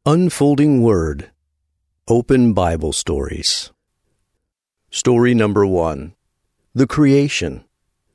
Unfolding Word. Open Bible Stories. Story number 1. The Creation.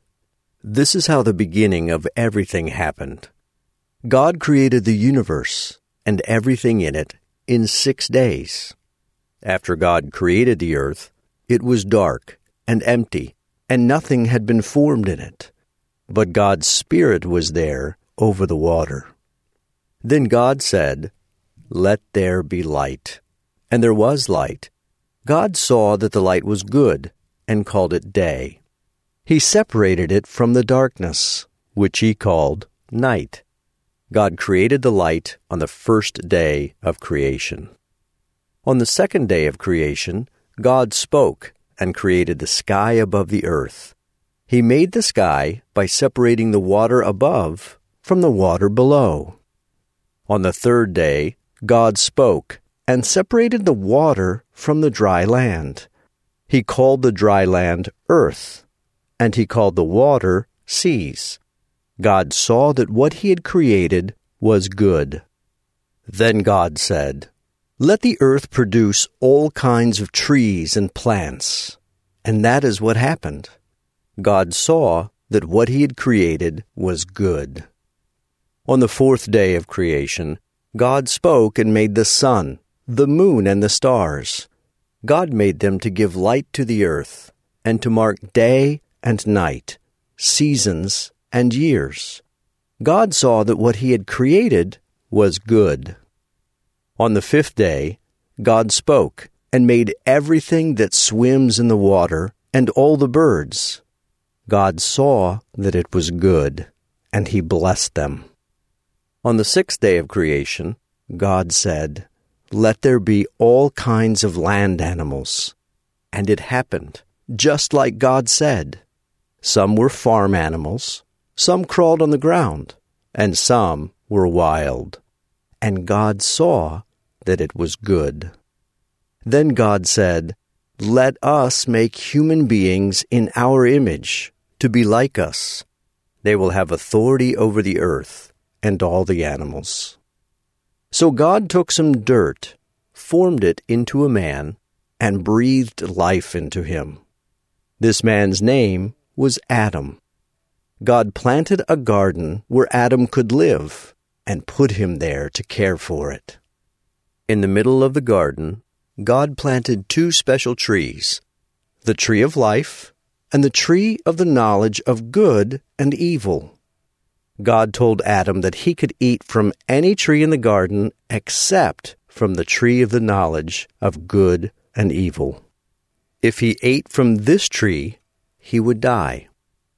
This is how the beginning of everything happened. God created the universe and everything in it in 6 days. After God created the earth, it was dark and empty, and nothing had been formed in it. But God's Spirit was there over the water. Then God said, "Let there be light." And there was light. God saw that the light was good, and called it day. He separated it from the darkness, which he called night. God created the light on the first day of creation. On the second day of creation, God spoke and created the sky above the earth. He made the sky by separating the water above from the water below. On the third day, God spoke and separated the water from the dry land. He called the dry land earth, and he called the water seas. God saw that what he had created was good. Then God said, "Let the earth produce all kinds of trees and plants." And that is what happened. God saw that what he had created was good. On the fourth day of creation, God spoke and made the sun, the moon, and the stars. God made them to give light to the earth, and to mark day and night, seasons and years. God saw that what he had created was good. On the fifth day, God spoke and made everything that swims in the water and all the birds. God saw that it was good, and he blessed them. On the sixth day of creation, God said, "Let there be all kinds of land animals." And it happened, just like God said. Some were farm animals, some crawled on the ground, and some were wild. And God saw that it was good. Then God said, "Let us make human beings in our image, to be like us. They will have authority over the earth and all the animals." So God took some dirt, formed it into a man, and breathed life into him. This man's name was Adam. God planted a garden where Adam could live, and put him there to care for it. In the middle of the garden, God planted 2 special trees, the tree of life and the tree of the knowledge of good and evil. God told Adam that he could eat from any tree in the garden except from the tree of the knowledge of good and evil. If he ate from this tree, he would die.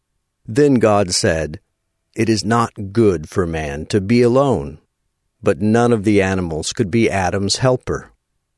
Then God said, "It is not good for man to be alone," but none of the animals could be Adam's helper.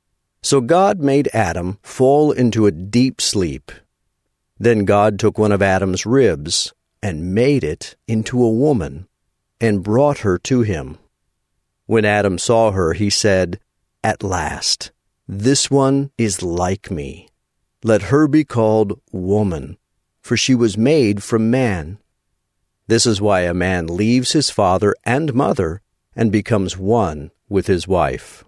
So God made Adam fall into a deep sleep. Then God took one of Adam's ribs and made it into a woman, and brought her to him. When Adam saw her, he said, "At last, this one is like me. Let her be called woman, for she was made from man." This is why a man leaves his father and mother and becomes one with his wife.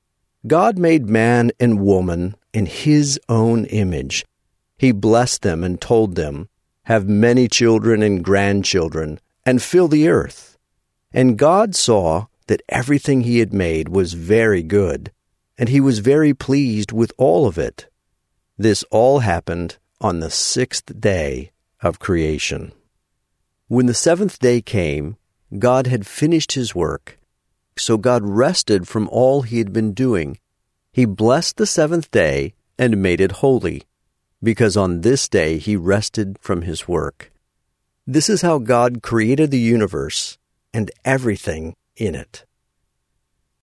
God made man and woman in his own image. He blessed them and told them, "Have many children and grandchildren, and fill the earth." And God saw that everything he had made was very good, and he was very pleased with all of it. This all happened on the 6th day of creation. When the 7th day came, God had finished his work. So God rested from all he had been doing. He blessed the 7th day and made it holy, because on this day he rested from his work. This is how God created the universe and everything in it.